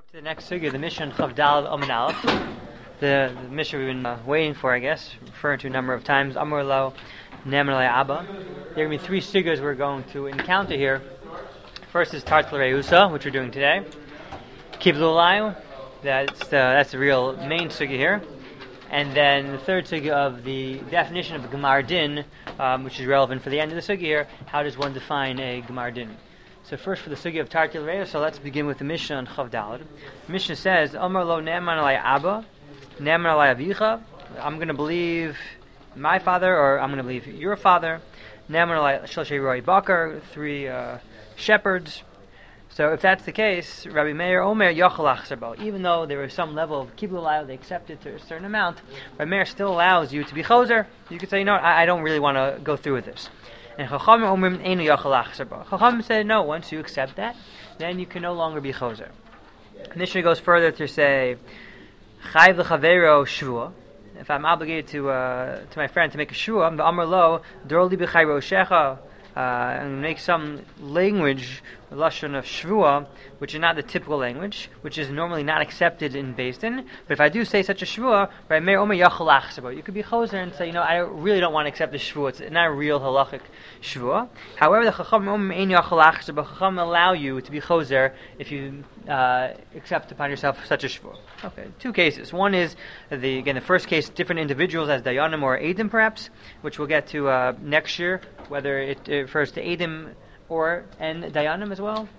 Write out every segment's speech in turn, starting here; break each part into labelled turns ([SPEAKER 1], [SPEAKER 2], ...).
[SPEAKER 1] To the next sugya, the Mishnah Chavdal Amin Aleph, the Mishnah we've been waiting for, I guess, referring to a number of times. Amar Lo, Ne'eman Alei Abba. There are going to be three sugyas we're going to encounter here. First is Tartel Reusa, which we're doing today. Kiblu Layu, that's the real main sugya here. And then the third sugya of the definition of a Gemar Din, which is relevant for the end of the sugya here. How does one define a Gemar Din? So first for the sugya of Tartel Reusa, so let's begin with the Mishnah on Chav Daled. The Mishnah says, Amar Lo Ne'eman Alei Abba, Ne'eman Alei Avicha. I'm going to believe my father, or I'm going to believe your father. Ne'eman Alei Shloshei Roi Bakar, three shepherds. So if that's the case, Rabbi Meir Omer Yochel Achzer Bo. Even though there is some level of Kiblu Layu, they accept it to a certain amount, Rabbi Meir still allows you to be Choser. You could say, I don't really want to go through with this. And Chachamim Omer Einu Yochel Achzer Bo. Chachamim said, no, once you accept that, then you can no longer be Choser. And Mishnah goes further to say, Chayv L'Chavero Shvua. If I'm obligated to my friend to make a shvua, the Amar Lo Dorli B'Chai Roshecha, and make some language, lashon of shvua, which is not the typical language, which is normally not accepted in Beis Din. But if I do say such a shvua, Rabbi Meir Omer Yachol Achzer, you could be choser and say, I really don't want to accept the shvua. It's not a real halachic shvua. However, the Chacham Omer Ein Yachol Achzer, but Chacham allow you to be choser if you accept upon yourself such a shvua. Okay, two cases. One is the first case, different individuals as dayanim or edim, perhaps, which we'll get to next year, whether it refers to edim and dayanim as well.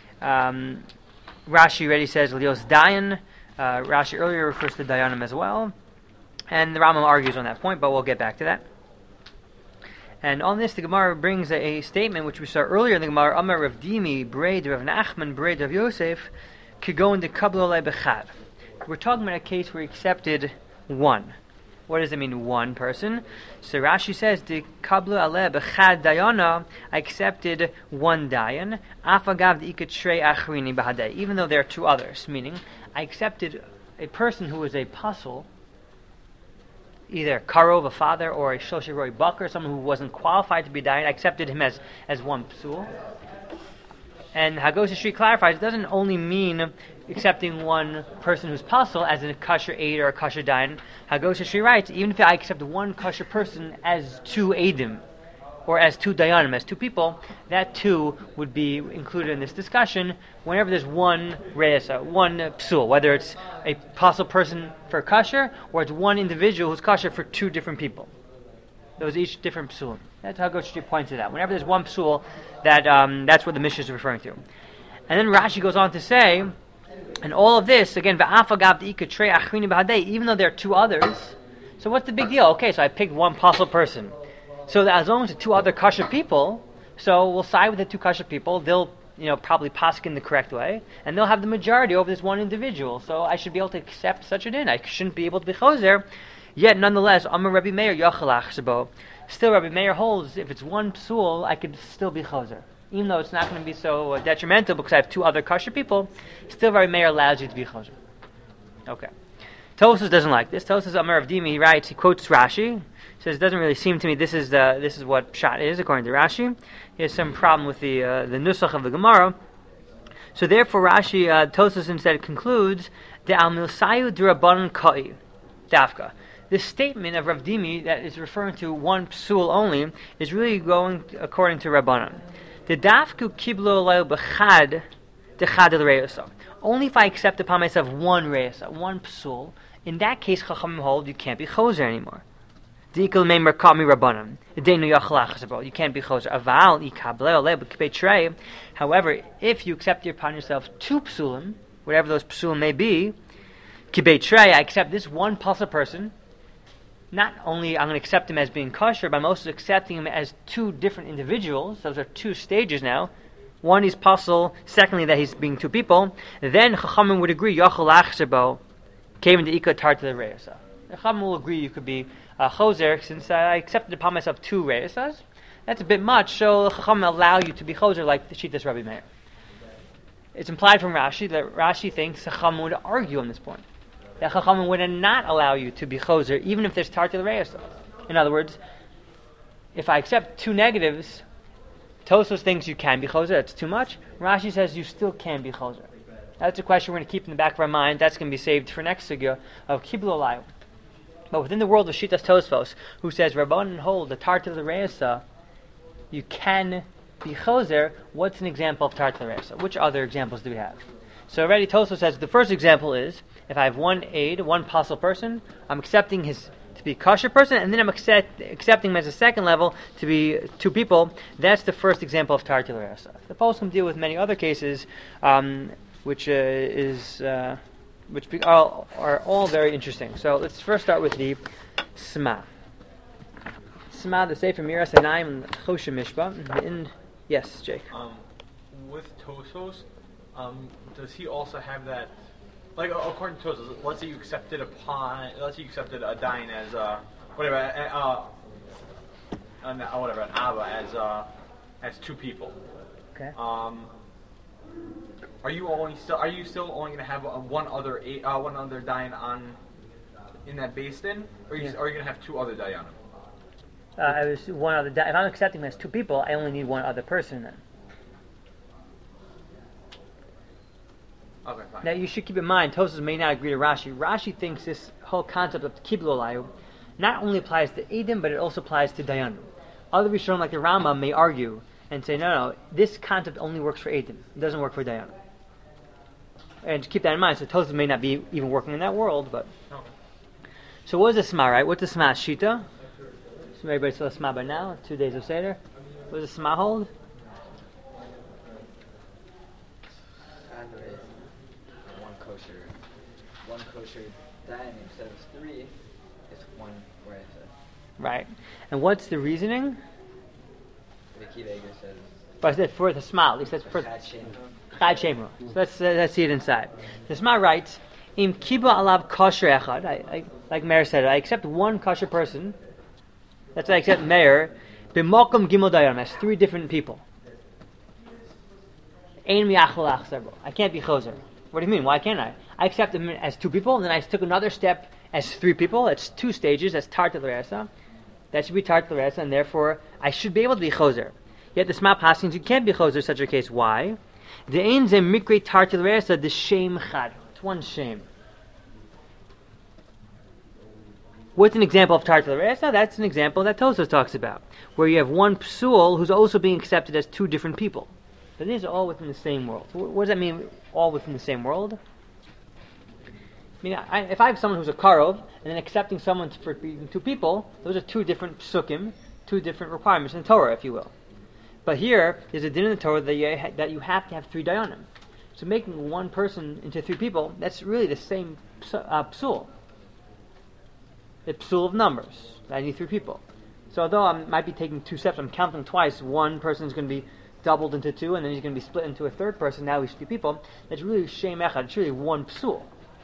[SPEAKER 1] Rashi already says lios dayan. Rashi earlier refers to dayanim as well, and the Rambam argues on that point, but we'll get back to that. And on this, the Gemara brings a statement which we saw earlier in the Gemara. Amar Rav Dimi Breid Rav Nachman Breid Rav Yosef Kigon de Kablo Alei Bechad. We're talking about a case where he accepted one. What does it mean, one person? So Rashi says, "De kablu aleh bechad dayana." I accepted one dayan. Afagav deikatrei achrini bahadei. Even though there are two others, meaning I accepted a person who was a pasul, either karov, a father, or a shloshei roi bakar, someone who wasn't qualified to be dayan. I accepted him as one psul. And Hagos Shri clarifies, it doesn't only mean accepting one person who's pasul as in a kosher aid or a kosher dayan. Hagos Shri writes, even if I accept one kosher person as two edim, or as two dayanim, as two people, that too would be included in this discussion whenever there's one reisa, one psul, whether it's a pasul person for kosher, or it's one individual who's kosher for two different people. Those each different psulim. That's how Goshti points it out. Whenever there's one psul, that's what the Mishnah is referring to. And then Rashi goes on to say, and all of this, again, even though there are two others, so what's the big deal? Okay, so I picked one pasul person. So as long as the two other kosher people, so we'll side with the two kosher people, they'll probably paskin the correct way, and they'll have the majority over this one individual. So I should be able to accept such a din. I shouldn't be able to be choser. Yet, nonetheless, Amar Rabbi Meir Yochel Achzer Bo. Still, Rabbi Meir holds if it's one psul, I could still be choser, even though it's not going to be so detrimental because I have two other kosher people. Still, Rabbi Meir allows you to be choser. Okay. Tosfos doesn't like this. Tosfos Amar Rav Dimi, he writes, he quotes Rashi. Says it doesn't really seem to me this is what pshat is according to Rashi. He has some problem with the nusach of the Gemara. So therefore, Rashi Tosfos instead concludes the al milsayu d'Rabbanan kai dafka. This statement of Rav Dimi that is referring to one psul only is really going according to Rabbanan. The dafku kiblo layu b'chad dechad el reyasa. Only if I accept upon myself one reyasa, one psul, in that case Chachamim hold you can't be choser anymore. Dikal meimer kami Rabbanan. Denu yachal achzer. You can't be choser. Aval ikable le b'kibei trei. However, if you accept upon yourself two psulim, whatever those psulim may be, kibei trei, I accept this one pasul person. Not only I'm going to accept him as being kosher, but I'm also accepting him as two different individuals. Those are two stages now. One is pasul. Secondly, that he's being two people. Then Chachamim would agree Yochel Achzer Bo came into Ika Tartel Reyasa. Chachamim will agree you could be choser since I accepted upon myself two Reyasas. That's a bit much, so Chachamim allow you to be choser like the Shittas Rabbi Meir. It's implied from Rashi that Rashi thinks Chachamim would argue on this point. That Chachamim would not allow you to be choser, even if there's tartel reyasa. In other words, if I accept two negatives, Tosfos thinks you can be choser, that's too much. Rashi says you still can be choser. That's a question we're going to keep in the back of our mind. That's going to be saved for next sugya of Kiblu Alayu. But within the world of Shitas Tosfos, who says Rabbanan hold the Tartar Reisa, you can be choser. What's an example of Tartar Reisa? Which other examples do we have? So already Tosfos says the first example is if I have one aid, one possible person, I'm accepting his to be a kosher person, and then I'm accepting him as a second level to be two people. That's the first example of Tartar Reisa. The poskim deal with many other cases, which are all very interesting. So let's first start with the Sma. Sma, the Sefer Miras Hanayim Choshe Mishpah. Yes, Jake.
[SPEAKER 2] With Tosos, does he also have that? Like according to Tosos, let's say you accepted a dayan as an Abba as two people.
[SPEAKER 1] Okay.
[SPEAKER 2] Are you still only going to have one other dayan on in that beis din, or are you going to have two other dayanim?
[SPEAKER 1] I was one other. If I'm accepting him as two people, I only need one other person then.
[SPEAKER 2] Okay, fine.
[SPEAKER 1] Now you should keep in mind, Tosfos may not agree to Rashi. Rashi thinks this whole concept of Kiblu Alayu not only applies to Edom, but it also applies to Dayanim. Other Rishonim, like the Rambam, may argue and say, no, this concept only works for Edom. It doesn't work for Dayanim. And keep that in mind. So Tosfos may not be even working in that world, but...
[SPEAKER 2] Okay.
[SPEAKER 1] So what is the Sma, right? What's the Sma? Shita? So everybody saw the Sma by now, 2 days of Seder. What does the Sma hold?
[SPEAKER 3] One kosher dayan instead of three is one reisa.
[SPEAKER 1] Right. And what's the reasoning?
[SPEAKER 3] The Kidega says.
[SPEAKER 1] But I said for the Sma, at least that's for
[SPEAKER 3] Chad Shemra.
[SPEAKER 1] Chad Shemra. So let's see it inside. The Sma writes, Im kiba alav kosher echad. I like Meir said, I accept one kosher person. That's why I accept Meir. B'mokum gimel dayanim. That's three different people. Ein mi'achol achzerbo. I can't be choser. What do you mean? Why can't I? I accept them as two people, and then I took another step as three people. That's two stages. That's Tartar L'Reisa. That should be Tartar L'Reisa, and therefore I should be able to be choser. Yet the Sma passings, you can't be choser in such a case. Why? The ein ze mikre Tartar L'Reisa, the shame chad. It's one shame. What's an example of Tartar L'Reisa? That's an example that Tosfos talks about, where you have one psul who's also being accepted as two different people. But these are all within the same world. So what does that mean, all within the same world? I mean, if I have someone who's a karov, and then accepting someone for being two people, those are two different psukim, two different requirements in Torah, if you will. But here, there's a din in the Torah that you have to have three dayanim. So making one person into three people, that's really the same psul. The psul of numbers. I need three people. So although I might be taking two steps, I'm counting twice, one person is going to be doubled into two, and then he's going to be split into a third person. Now he's three people. It's really shem echad. It's really one psul.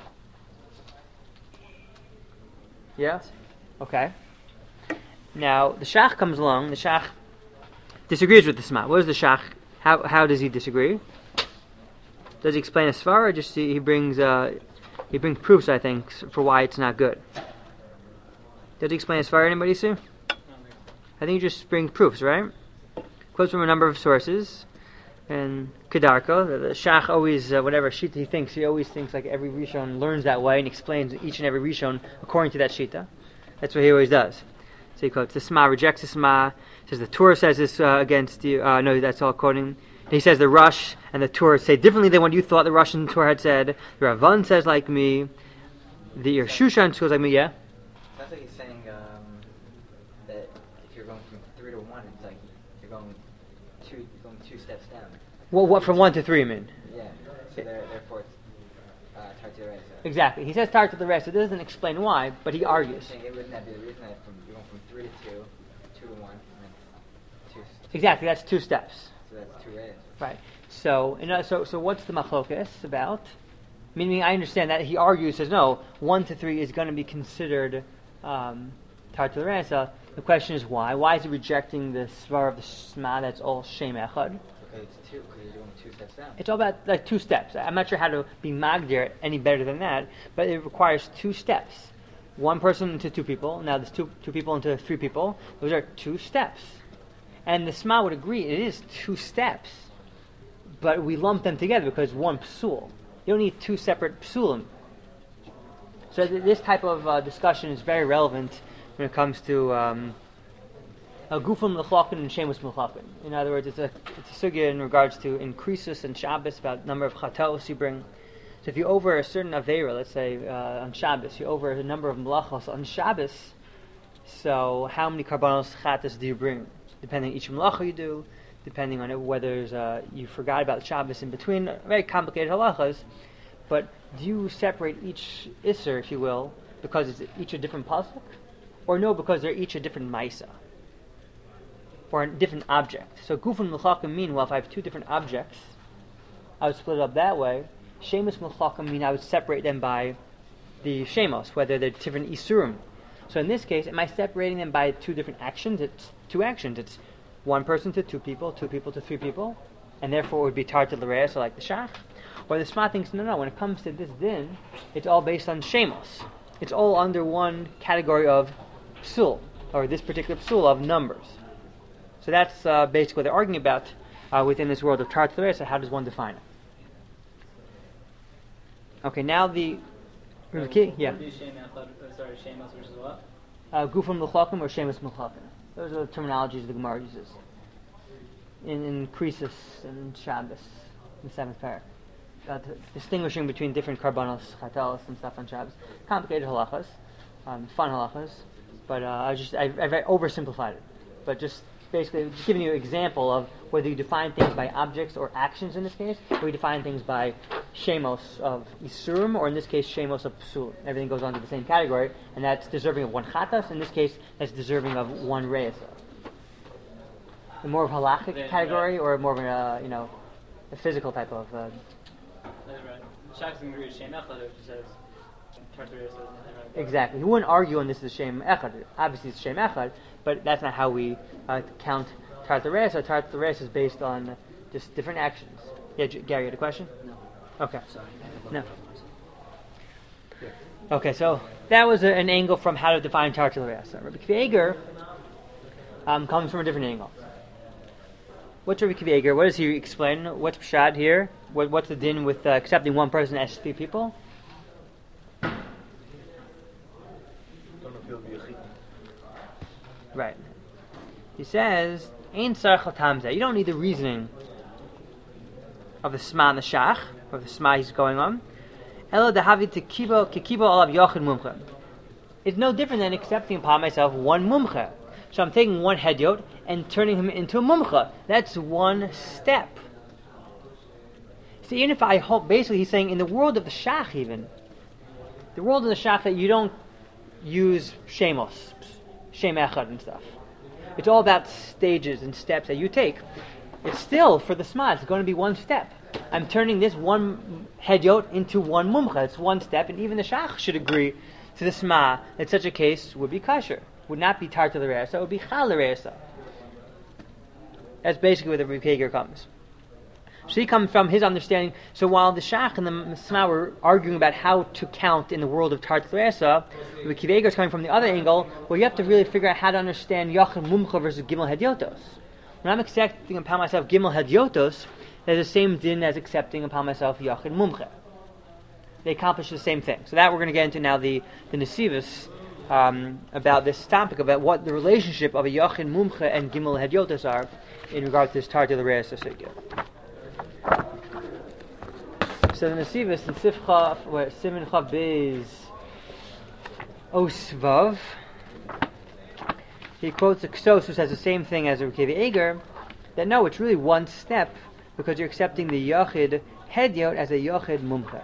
[SPEAKER 1] Yeah? Okay. Now, the Shach comes along. The Shach disagrees with the Sma. What is the Shach? How does he disagree? Does he explain a svar, or just he brings proofs, I think, for why it's not good? Does he explain a svar? Anybody see? I think he just brings proofs, right? Quotes from a number of sources. And Kedarko, the Shach always, whatever shita he thinks, he always thinks like every Rishon learns that way and explains each and every Rishon according to that shita. That's what he always does. So he quotes, the Sma rejects the Sma, says the Torah says this against you, no, that's all quoting. He says the Rush and the Torah say differently than what you thought the Rush and the Torah had said. The Ravan says like me. The Shushan goes like me, yeah?
[SPEAKER 3] Sounds like he's saying that if you're going from 3 to 1, it's like you're going two steps down.
[SPEAKER 1] Well, what from 1 to 3, I mean?
[SPEAKER 3] Yeah. So therefore it's Tartar L'Reisa.
[SPEAKER 1] Exactly. He says Tartar L'Reisa. It doesn't explain why, but he argues.
[SPEAKER 3] Wouldn't that be the reason that you're going from 3 to 2, 2 to 1, and then 2?
[SPEAKER 1] Exactly. That's two steps.
[SPEAKER 3] So that's 2 Reis.
[SPEAKER 1] Right. So what's the machlokas about? Meaning, I understand that he argues, says no, 1 to 3 is going to be considered Tartar L'Reisa. The question is why? Why is he rejecting the svar of the Sma that's all shem echad?
[SPEAKER 3] Because it's 2, because you're doing 2 steps down.
[SPEAKER 1] It's all about like 2 steps. I'm not sure how to be magdir any better than that, but it requires 2 steps. One person into 2 people. Now there's two people into 3 people. Those are 2 steps. And the Sma would agree it is 2 steps, but we lump them together because one psul. You don't need two separate psulim. So this type of discussion is very relevant when it comes to gufim l'chlakin and shemus l'chlakin. In other words, it's a sugya in regards to increases and Shabbos about number of chatos you bring. So if you over a certain avera, let's say on Shabbos, you over a number of melachos on Shabbos, so how many karbanos chatas do you bring? Depending on each melacha you do, depending on whether you forgot about Shabbos in between, very complicated halachas. But do you separate each isser, if you will, because it's each a different pasuk, or no, because they're each a different maisa, or a different object? So gufim l'chlakim mean, well, if I have two different objects, I would split it up that way. Shemus l'chlakim mean I would separate them by the shemos, whether they're different isurim. So in this case, am I separating them by two different actions? It's two actions. It's one person to two people to three people, and therefore it would be tartil l'reis, so like the shach. Or the Shema thinks, no, when it comes to this din, it's all based on shemos. It's all under one category of psul, or this particular psul of numbers. So that's basically what they're arguing about within this world of tartil l'reis. So how does one define it? Okay, now the yeah.
[SPEAKER 4] Shemos versus what?
[SPEAKER 1] Gufim l'chlakim or shemus l'chlakim. Those are the terminologies the Gemara uses in Krisus and Shabbos, in the seventh parak. Distinguishing between different karbanos, chatalos, and stuff on Shabbos. Complicated halachas, fun halachas, but I've oversimplified it. But just basically just giving you an example of whether you define things by objects or actions in this case, or you define things by shemos of isurim, or in this case shemos of psul. Everything goes under the same category, and that's deserving of one chatas. In this case, that's deserving of one reisa. More of halachic category, or more of a physical type of.
[SPEAKER 4] That's right. Shabbos can agree with Shem Echad, which says Tartaria says nothing, right?
[SPEAKER 1] Exactly. He wouldn't argue on this is Shem Echad. Obviously, it's Shem Echad, but that's not how we count Tartaria. So Tartaria is based on just different actions. Yeah, Gary, you had a question?
[SPEAKER 3] No.
[SPEAKER 1] Okay.
[SPEAKER 3] Sorry.
[SPEAKER 1] No. Okay, so that was an angle from how to define Tartaria. So Rabbi Akiva Eiger comes from a different angle. What's Rabbi Akiva Eiger? What does he explain? What's pshat here? What's the din with accepting one person as three people? Right. He says, "Ein tzarich l'tamzeh." You don't need the reasoning of the sma and the shach, of the sma he's going on. Elo dehavi tekibo alav yochid mumcha. It's no different than accepting upon myself one mumcha. So I'm taking one hedyot and turning him into a mumcha. That's one step. So even if I hope, basically he's saying in the world of the shach even, the world of the shach that you don't use shemos, shem echad and stuff. It's all about stages and steps that you take. It's still, for the sma, it's going to be one step. I'm turning this one hedyot into one mumcha. It's one step, and even the shach should agree to the sma that such a case would be kasher. Would not be tar to the reisa, it would be chal reisa. That's basically where the Rabbi Akiva Eiger comes. So he comes from his understanding. So while the shach and the sma were arguing about how to count in the world of tar to the reisa, Rabbi Akiva Eiger is coming from the other angle, where you have to really figure out how to understand yachid mumcha versus gimel hedyotos. When I'm accepting upon myself gimel hedyotos, there's the same din as accepting upon myself yachid mumcha. They accomplish the same thing. So that we're going to get into now the nesivos about this topic, about what the relationship of a yachid mumcha and gimel hedyotos are in regard to this tar to the reisa sugya. So the nesivos in Sifcha, where Siman Chav Beis Osvav, he quotes a Ksos who says the same thing as Rabbi Akiva Eiger, that no, it's really one step because you're accepting the yachid hedyot as a yachid mumcha.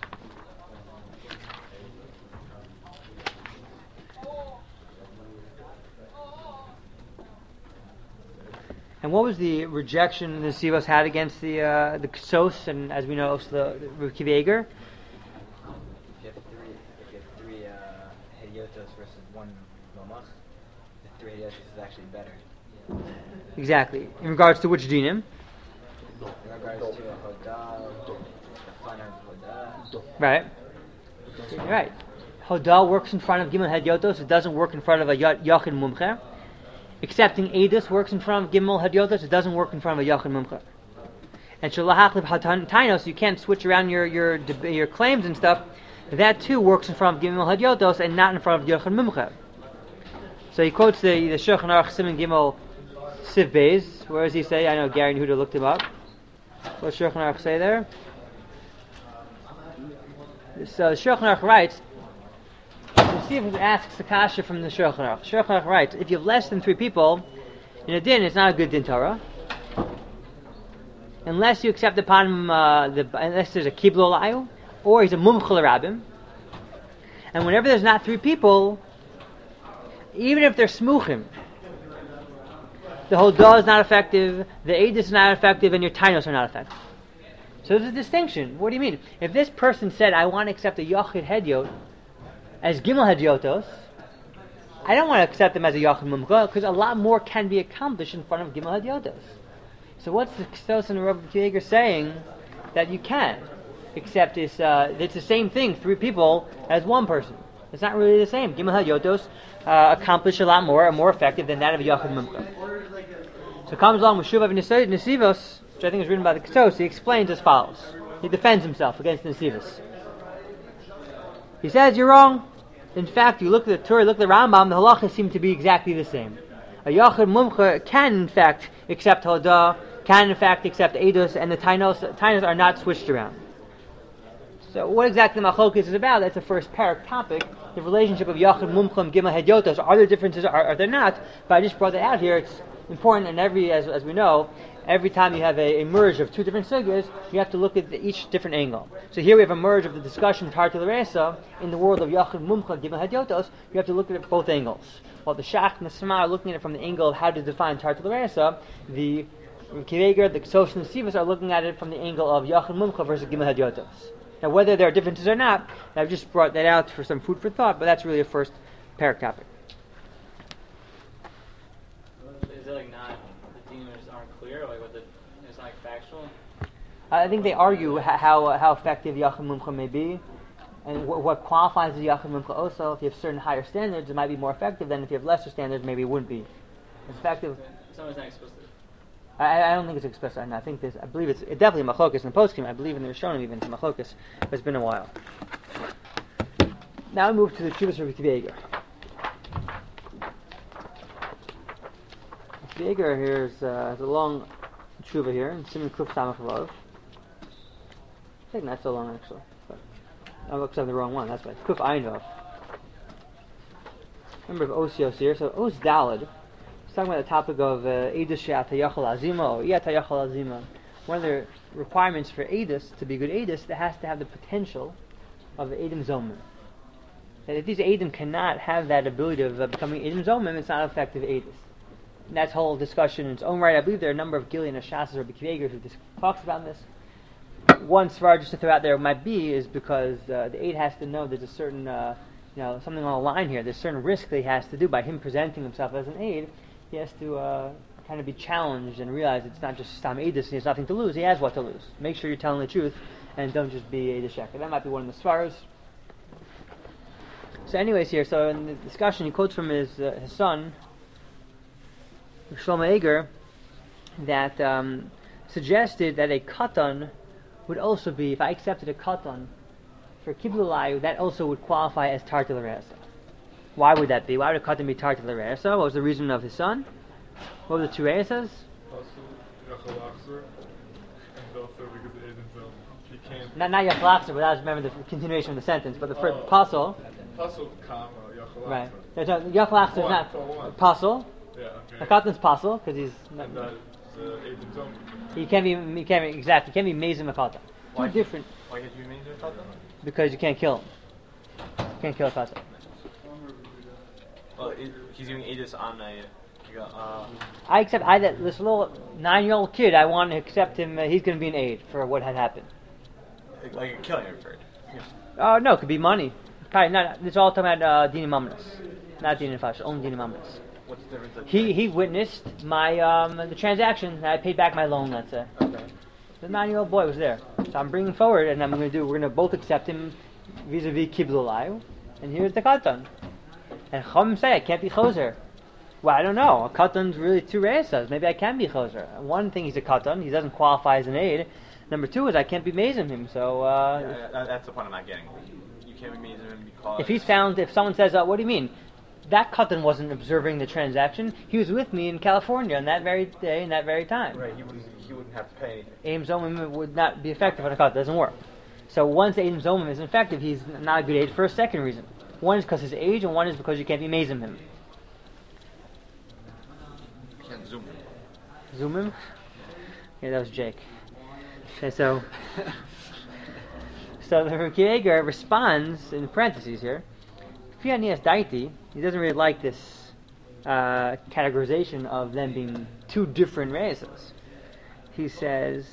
[SPEAKER 1] And what was the rejection the Sivos had against the Ksos, and as we know, also the Rabbi Akiva Eiger?
[SPEAKER 3] If you have three hediotos versus one lomach, the three hediotos is actually better.
[SPEAKER 1] Exactly. In regards to which dinim?
[SPEAKER 3] In regards to a hodal, the fun of hodal.
[SPEAKER 1] Right. Right. Hodal works in front of Gimel Hedyotos. It doesn't work in front of a Yachid Mumcha. Accepting Edus works in front of Gimel Hedyotos. It doesn't work in front of a Yachid Mumcha. and shalahachlib hatainos, you can't switch around your claims and stuff. That too works in front of Gimel Hadyotos and not in front of Yochanan Mumcha. So he quotes the Shulchan Aruch Siman Gimel Siv Beis. Where does he say? I know Gary and Huda looked him up. What does Shulchan Aruch say there? So the Shulchan Aruch writes, let's see if he asks the kasha from the Shulchan Aruch. Shulchan Aruch writes, if you have less than 3 people in a din, it's not a good din Torah. Unless you accept upon him, unless there's a kiblo layu, or he's a mumchel rabbim. And whenever there's not 3 people, even if they're smuchim, the hodah is not effective, the edus is not effective, and your tainos are not effective. So there's a distinction. What do you mean? If this person said, I want to accept a yachid hedyot as gimel hedyotos, I don't want to accept them as a yachid mumcha, because a lot more can be accomplished in front of gimel hedyotos. So what's the Ksos and Rabbi Yeager saying that you can? Except it's the same thing, 3 people as 1 person. It's not really the same. Gimel Hadyotos accomplish a lot more and more effective than that of Yachid Mumcha. So it comes along with Shuvav Nesivos, which I think is written by the Ksos. He explains as follows. He defends himself against Nesivos. He says, you're wrong. In fact, you look at the Torah, look at the Rambam, the halachas seem to be exactly the same. A Yachid Mumcha can in fact accept Hodah, can in fact accept Eidos, and the Tainos are not switched around. So what exactly Machlokes is about, that's the first parak topic, the relationship of Yachid Mumcha and Gimel Hedyotos. Are there differences, are there not? But I just brought that out here. It's important, and as we know, every time you have a merge of 2 different sugyas, you have to look at each different angle. So here we have a merge of the discussion of Tartil Resa in the world of Yachid Mumcha, Gimel Hedyotos. You have to look at it both angles. While the Shach and the Sema are looking at it from the angle of how to define Tartil Resa, the Kiveger, the Ksos and the Sivas are looking at it from the angle of Yachid Mumcha versus Gimel Hedyotos. Now, whether there are differences or not, I've just brought that out for some food for thought, but that's really a first parak topic.
[SPEAKER 4] Is it not, the demons aren't clear, it's not factual?
[SPEAKER 1] I think they argue how effective Yachid Mumcha may be, and what qualifies as Yachid Mumcha also. If you have certain higher standards, it might be more effective than if you have lesser standards, maybe it wouldn't be as effective.
[SPEAKER 4] Someone's not supposed to.
[SPEAKER 1] I don't think it's explicit. I think I believe it's definitely Machlokes in the poskim. I believe in the Rishonim even it's Machlokes. It's been a while. Now we move to the Tshuvas of Rabbi Yeager. Rabbi Yeager here has a long tshuva here in Siman Kuf Samach Vav. I think not so long actually. But I looked at the wrong one. That's why it's Kuf Ayin Vav. Remember of Osios here. So Os Daled. Talking about the topic of Eidus She'at HaYachal Azima or Iyat HaYachal Azima. One of the requirements for Eidus, to be good Eidus, it has to have the potential of the Eidim Zomim. That if these Eidim cannot have that ability of becoming Eidim Zomim, it's not effective Eidus. And that's whole discussion in its own right. I believe there are a number of Gillian Ashas or Rabbi Kiveger who talks about this. One svar just to throw out there might be is because the Eid has to know there's a certain, something on the line here. There's a certain risk that he has to do by him presenting himself as an Eid. He has to kind of be challenged and realize it's not just Stam Eidus and he has nothing to lose. He has what to lose. Make sure you're telling the truth and don't just be Eidus Sheker. That might be one of the svaros. So anyways here, so in the discussion he quotes from his son, Shlomo Eger, that suggested that a katan would also be, if I accepted a katan for Kibbulayu, that also would qualify as Tartil Resa. Why would that be? Why would a katan be Tartil Resa? What was the reason of his son? What were the 2 Resas? Not Yachalachzer, but I just remember the continuation of the sentence. But the first Pasul. Right. Yachalachzer is not Pasul.
[SPEAKER 2] Yeah, okay.
[SPEAKER 1] A katan's Pasul because he's not. He can't be exactly. He can't be Mezim a katan. Two different.
[SPEAKER 2] Why can't you be Mezim a katan?
[SPEAKER 1] Because you can't kill him. You can't kill a katan.
[SPEAKER 2] Well, he's doing Eidus on
[SPEAKER 1] I accept this little 9-year-old kid. I want to accept him. He's going to be an aid for what had happened.
[SPEAKER 2] Like a killing effort.
[SPEAKER 1] Oh no, it could be money. Probably not. It's all talking about Dina Mamnas, not Dina Fash. Only Dina Mamnas.
[SPEAKER 2] What's the difference?
[SPEAKER 1] He witnessed my the transaction. I paid back my loan. Let's say.
[SPEAKER 2] Okay.
[SPEAKER 1] The 9-year-old boy was there, so I'm bringing forward, and we're going to both accept him vis-a-vis Kibbulayu, and here's the katan. And Chum say I can't be choser. Well, I don't know. A katan's really two reisas. Maybe I can be choser. One thing, he's a katan. He doesn't qualify as an aid. Number two is I can't be mazim him. So
[SPEAKER 2] that's the point I'm not getting. You can't be mazim him because
[SPEAKER 1] if someone says, what do you mean? That katan wasn't observing the transaction. He was with me in California on that very day, in that very time.
[SPEAKER 2] right, he wouldn't have to pay anything.
[SPEAKER 1] Aim Zomim would not be effective on a katan. It doesn't work. So once Aim Zomim is effective, he's not a good aid for a second reason. One is because his age, and one is because you can't be mazim him.
[SPEAKER 2] You can't zoom him.
[SPEAKER 1] Zoom him? Yeah, that was Jake. Okay, so the Rabbi Yeager responds in parentheses here. Fianias Daiti, he doesn't really like this categorization of them being two different races. He says,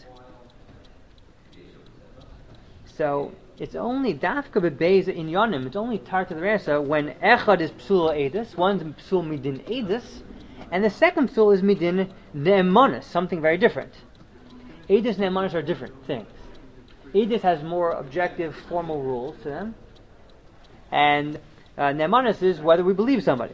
[SPEAKER 1] so it's only dafka bebeza in yonim. It's only tar to the resa when echad is psul edus, one's psul midin edus, and the second psul is midin ne'emonis, something very different. Edus and ne'emonis are different things. Edus has more objective, formal rules to them, and ne'emonis is whether we believe somebody.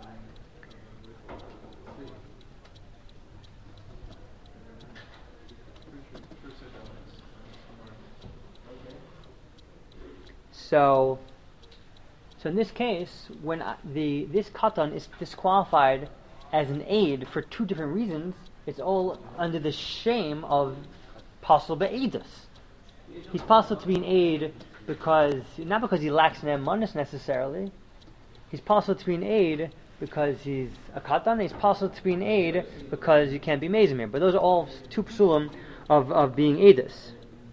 [SPEAKER 1] So in this case, when this katan is disqualified as an aid for two different reasons, it's all under the shame of possible be'edus. He's possible to be an aid not because he lacks an emunus necessarily. He's possible to be an aid because he's a katan. He's possible to be an aid because you can't be mezimir. But those are all two psulim of being edus.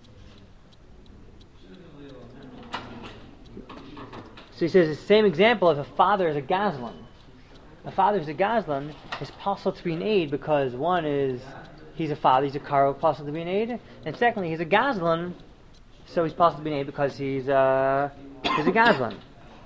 [SPEAKER 1] So he says the same example if a father is a gazlan. A father is a gazlan is possible to be an aid because one is he's a father, he's a karo, possible to be an aid, and secondly he's a gazlan, so he's possible to be an aid because he's a gazlan.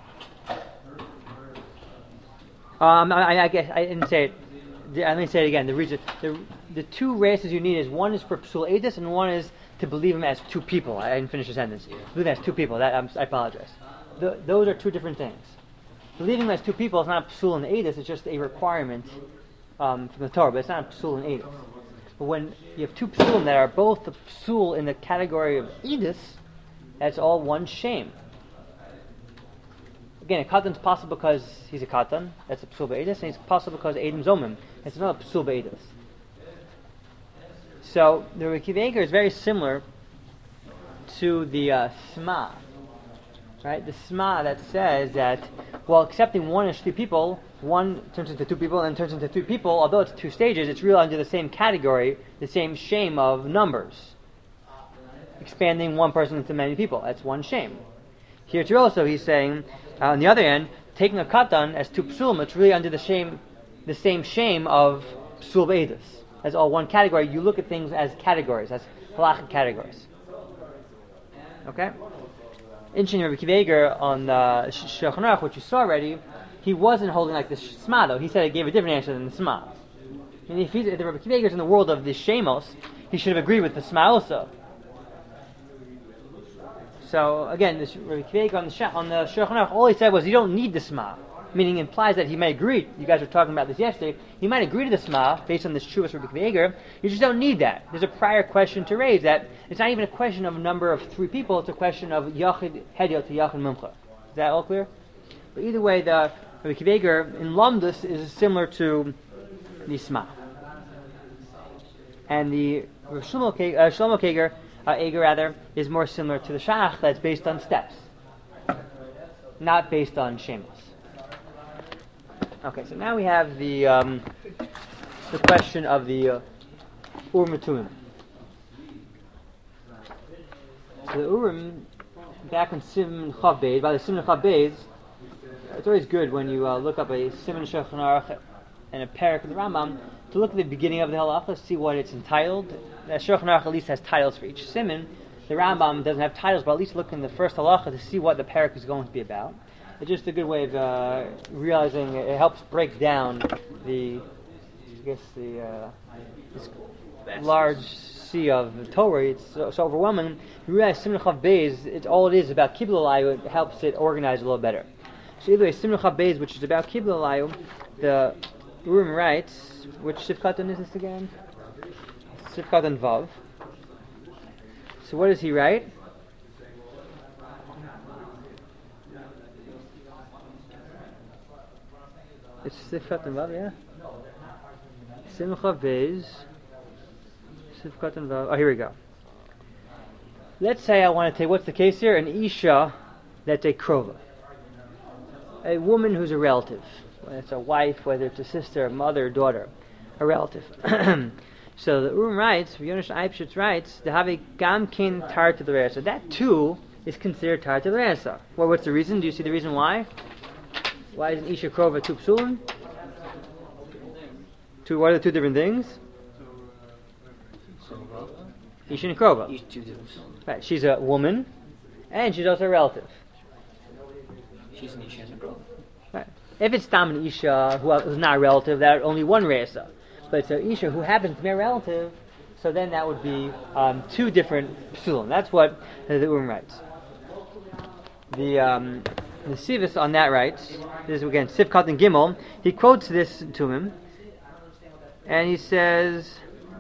[SPEAKER 1] I guess I didn't say it. Let me say it again. The reason the two races you need is one is for psul edus and one is to believe him as two people. I didn't finish the sentence. Believe him as two people. I apologize. Those are two different things. Believing him as two people is not a psul and edus, it's just a requirement from the Torah, but it's not a psul and edus. But when you have two psulim that are both the psul in the category of edus, that's all one shame. Again, a katan's possible because he's a katan, that's a psul be'edus, and he's possible because edim zomim, it's another psul be'edus. So the Rabbi Yeager is very similar to the Sma. Right, the Sma that says that, well, accepting one is three people, one turns into two people, and then turns into three people. Although it's two stages, it's really under the same category, the same shame of numbers. Expanding one person into many people, that's one shame. Here too also, he's saying, on the other hand, taking a katan as two psulim, it's really under the same shame of psul be'edus. As all one category, you look at things as categories, as halachic categories. Okay? Interesting, Rabbi Yeager on Shulchan Aruch, which you saw already, he wasn't holding like the Sma though. He said he gave a different answer than the Sma. And if the Rabbi Yeager is in the world of the Shemos, he should have agreed with the Sma also. So again, this Rabbi Yeager on the Shulchan Aruch, all he said was you don't need the Sma, meaning it implies that he may agree. You guys were talking about this yesterday. He might agree to the Sma based on this Shuvas Rabbi Yeager. You just don't need that. There's a prior question to raise that it's not even a question of a number of three people. It's a question of Yachid Hediot to Yachid Mumcha. Is that all clear? But either way, the Rabbi Yeager in Lamdus is similar to the Sma, and the Shlomo Yeager is more similar to the Shach that's based on steps, not based on Shemos. Okay, so now we have the question of the Urim and Tumim. So the Urim, back in Siman Chav Beis, by the Siman Chav Beis, it's always good when you look up a Siman Shulchan Aruch and a parak of the Rambam to look at the beginning of the halacha, see what it's entitled. The Shulchan Aruch at least has titles for each Siman. The Rambam doesn't have titles, but at least look in the first halacha to see what the parak is going to be about. It's just a good way of realizing it helps break down this large sea of the Torah. It's so overwhelming. You realize Siman Chav Beis, it's all it is about Kibbul Alayu. It helps it organize a little better. So either way, Siman Chav Beis, which is about Kibbul Alayu, the Urim writes, which Sifkatan is this again? Sifkatan Vav. So what does he write? It's Sifkatan Vav, yeah? Simcha Bez. Sifkatan Vav. Oh, here we go. Let's say I want to take, what's the case here? An Isha that's a Krova. A woman who's a relative. Whether it's a wife, whether it's a sister, a mother, a daughter. A relative. So the Urim writes, Yonash Eibschitz writes, the Have Gamkin Tar to the Resa. That too is considered Tar to the Resa. Well, what's the reason? Do you see the reason why? Why is an Isha Krova two psulim? What are the two different things? Isha and Krova. Right, she's a woman, and she's also a relative.
[SPEAKER 3] She's an Isha and a girl.
[SPEAKER 1] Right. If it's Tam an Isha who's not a relative, that only one Resa. But it's an Isha who happens to be a relative, so then that would be two different psulim. That's what the Urim writes. The Sivis on that writes, this is again Sifkat and Gimel, he quotes this to him, and he says,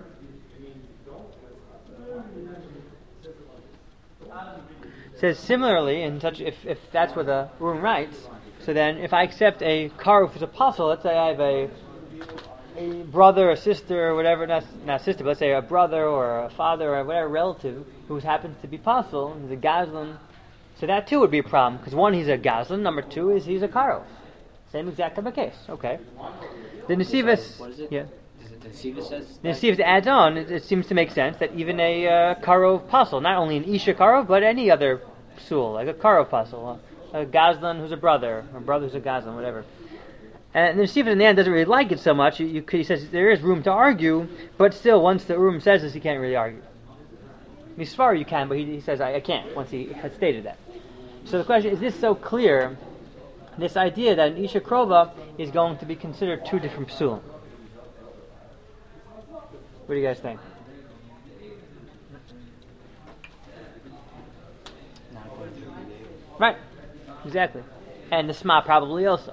[SPEAKER 1] similarly, in such if that's what the Urim writes, so then if I accept a Karuf as a apostle, let's say I have a brother, a sister, or whatever, not sister, but let's say a brother or a father or whatever relative who happens to be apostle, he's a Gazlan, so that too would be a problem, because one, he's a Gazlan, number two is he's a Karuf. Same exact type of case. Okay. The Nesivus,
[SPEAKER 3] What is it?
[SPEAKER 1] yeah.
[SPEAKER 3] The Siva says?
[SPEAKER 1] The Nesivus adds on, it seems to make sense that even a Karov apostle, not only an Isha Karov, but any other psul, like a Karov apostle, a Gazlan who's a brother, or a brother who's a Gazlan, whatever. And the Nesivus in the end doesn't really like it so much. He says there is room to argue, but still, once the Urim says this, he can't really argue. Misfar you can, but he says I can't, once he has stated that. So the question is this so clear, this idea that an Isha Krova is going to be considered two different psulim? What do you guys think? Right, exactly. And the Sma probably also.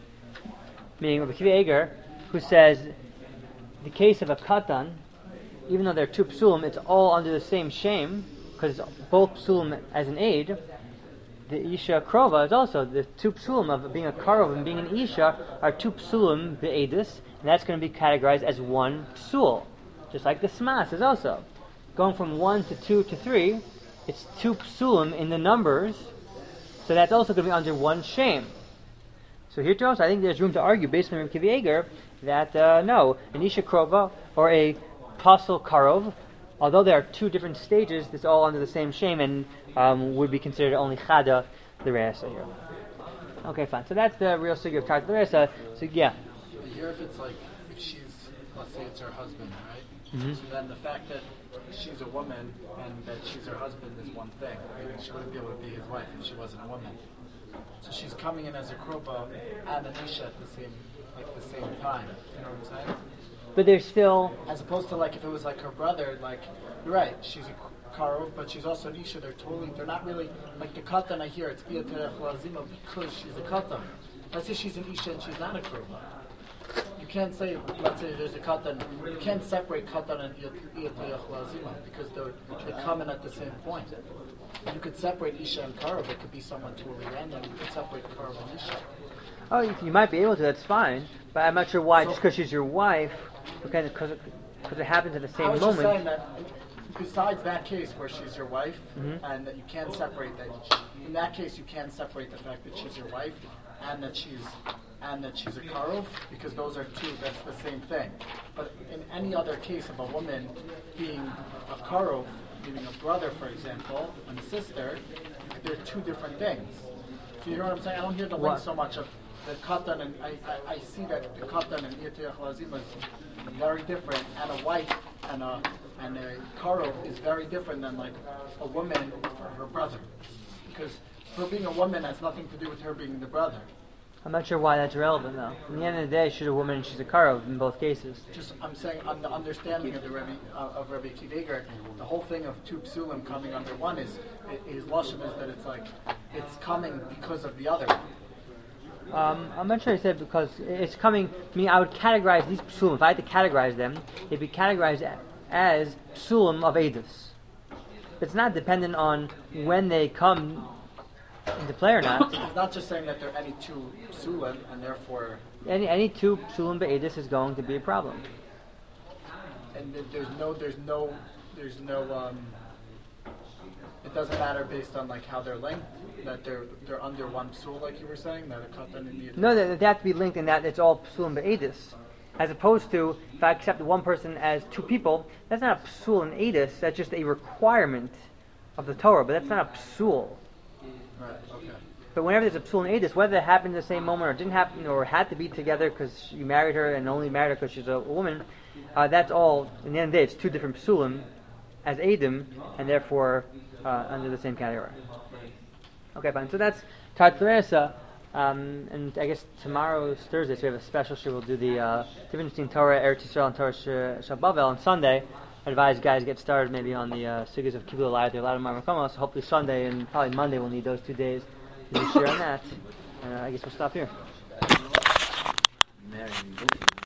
[SPEAKER 1] Meaning Rabbi Akiva Eger, who says the case of a katan, even though they're two psulim, it's all under the same shame, because both psulim as an aid. The Isha Krova is also the two psulim of being a karov and being an Isha are two psulim be'edus, and that's going to be categorized as one psul. Just like the Smas is also. Going from 1 to 2 to 3, it's two psulim in the numbers, so that's also going to be under one shame. So here too also, I think there's room to argue based on Rabbi Akiva Eger that no, an Isha Krova or a Apostle Karov, although there are two different stages, it's all under the same shame and would be considered only Chada the Reisa here. Okay, fine. So that's the real sugya of Chada the Reisa. So yeah.
[SPEAKER 5] So here if it's like, if she's, let's say it's her husband, right?
[SPEAKER 1] Mm-hmm.
[SPEAKER 5] So then the fact that she's a woman and that she's her husband is one thing. Maybe she wouldn't be able to be his wife if she wasn't a woman. So she's coming in as a Kroba and an Isha at the same time. You know what I'm saying?
[SPEAKER 1] But there's still...
[SPEAKER 5] As opposed to like if it was like her brother, like, you're right, she's a Karov, but she's also an Isha. They're not really, like the Katan I hear, it's Iyateh Lazima because she's a Katan. Let's say she's an Isha and she's not a Kroba. You can't say, let's say there's a Katan, you can't separate Katan and Iyateh Lazima because they come in at the same point. You could separate Isha and Karov, it could be someone totally random, you could separate Karov and Isha.
[SPEAKER 1] Oh, you might be able to, that's fine. But I'm not sure why, just because she's your wife, because it happens at the same
[SPEAKER 5] I was
[SPEAKER 1] moment.
[SPEAKER 5] just saying that besides that case where she's your wife, and that you can't separate that, in that case you can't separate the fact that she's your wife and that she's a Karov, because those are two, that's the same thing. But in any other case of a woman being a Karov, meaning a brother, for example, and a sister, they're two different things. So you know what I'm saying? I don't hear the link so much of the Katan, and I see that the Katan and Iyateh Lazima is very different, and a wife and a Karov is very different than like a woman or her brother. Because her being a woman has nothing to do with her being the brother.
[SPEAKER 1] I'm not sure why that's relevant, though. In the end of the day, she's a woman and she's a Karov in both cases.
[SPEAKER 5] Just, I'm saying, on the understanding of the Rebbe, of Rabbi Akiva Eger, the whole thing of two psulim coming under one is, his lashon is that it's like, it's coming because of the other one.
[SPEAKER 1] I'm not sure I said because it's coming. I mean, I would categorize these psulim. If I had to categorize them, they'd be categorized as psulim of edus. It's not dependent on when they come into play or not.
[SPEAKER 5] He's not just saying that there are any two psulim, and therefore,
[SPEAKER 1] Any two psulim be'edus is going to be a problem.
[SPEAKER 5] and there's no. It doesn't matter based on like how they're linked. That they're under one psul, like you were saying. That a katan in the
[SPEAKER 1] No, they have to be linked in that it's all psulim be'edus. As opposed to, if I accept one person as two people, that's not a psul in edus, that's just a requirement of the Torah, but that's not a psul.
[SPEAKER 5] Right. Okay.
[SPEAKER 1] But whenever there's a psul in edus, whether it happened at the same moment or didn't happen, or had to be together because you married her and only married her because she's a woman, that's all, in the end of the day, it's two different psulim as edim, and therefore under the same category. Okay, fine. So that's Tartaresa. And I guess tomorrow is Thursday, so we have a special show. We'll do the difference between Torah, Eretz Yisrael, and Torah Shabbavel on Sunday. I advise guys get started maybe on the sugyas of Kibbutz Alayat. There are a lot of Marmakomos. So hopefully Sunday and probably Monday we'll need those 2 days to share on that. I guess we'll stop here.